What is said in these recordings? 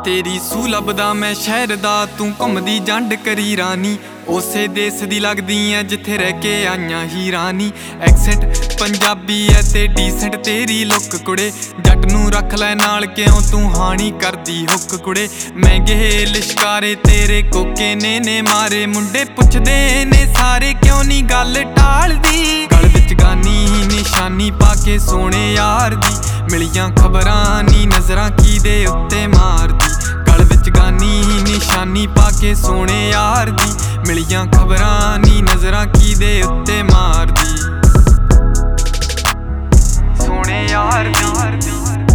तेरी सू लभदा मैं शहर दा तू घुमदी जंड करी रानी उसे देश दी लगदी ऐ जिथे रह के आईयां ही रानी। एक्सेंट पंजाबी है ते डिसेंट तेरी लुक कुड़े जट नू रख लै नाल क्यों तू हानी करदी हुक कुड़े। महंगे लिशकारे तेरे कोके ने मारे मुंडे पुछदे ने सारे क्यों नी गल टालदी। गल विच गानी निशानी पाके सोने यार दी मिलियां खबरां नी नजरां कीदे उत्ते मारदी। गल विच गानी निशानी पाके सोने यार दी मिलियां खबरां नी नजरां कीदे उत्ते मारदी। सोने यार दी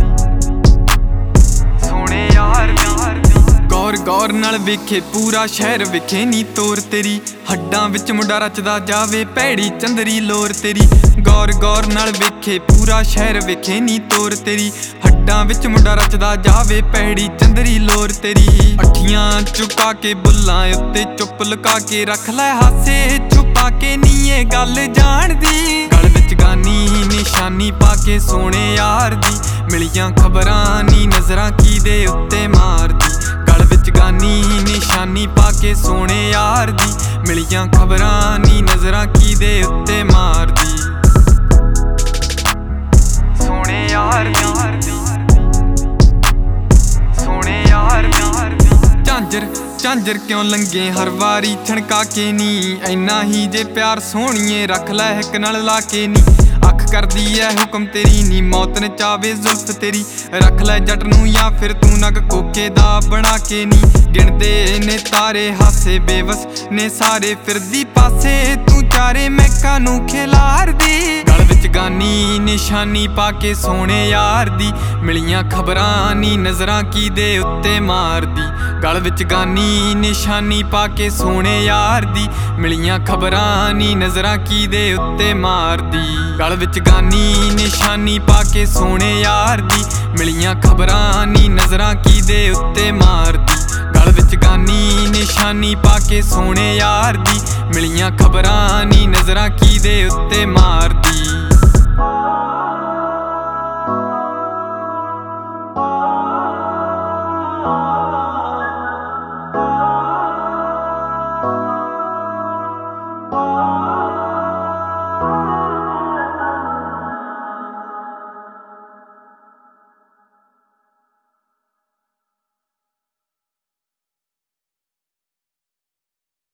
सोने यार दी गौर गौर नाल वेखे पूरा शहर विखे नी तोर तेरी हड्डां विच मुंडा रचदा जावे भैड़ी चंदरी लोर तेरी। गौर गौर नाल वेखे पूरा शहर विखे नी तोर तेरी हड्डां विच मुंडा रचदा जावे भैड़ी चंदरी लोर तेरी। अखियां चुका के बुल्लां उत्ते चुप लुका के रख लै हासे छुपा के नी ये गल जाणदी। गल विच गानी निशानी पाके सोने यार दी मिलियां खबरां नी नजरां कीदे उत्ते मारदी। गल विच गानी निशानी पाके सोने यार दी मिलियां खबरां नी नजरां कीदे उत्ते मारदी। सोने यार दी सोने यार दी झांजर झांजर क्यों लंगे हर वारी छणका के नी इन्ना ही जे प्यार सोहणीए रख लै हिक नाल ला के नी। अख करदी है हुक्म तेरी नी मौत ने चावे जुल्फ तेरी रख लै जट नू या फिर तू नग कोके दा बना के नी। गिणदे ने तारे हासे बेवस ने सारे फिरदी पासे तू चारे महका नू खिलार दी। गल विच गानी निशानी पाके सोने यार दी मिलियां खबरां नी नजरां कीदे उत्ते मारदी। गल विच गानी निशानी पाके सोने यार दी मिलियां खबरां नी नजरां कीदे उत्ते मारदी। गल विच गानी निशानी पाके सोने यार दी मिलियां खबरां नी नजरां कीदे उत्ते मारदी। गल विच गानी निशानी पाके सोने यार दी मिलियां खबरां नी नजरां कीदे उत्ते मारदी।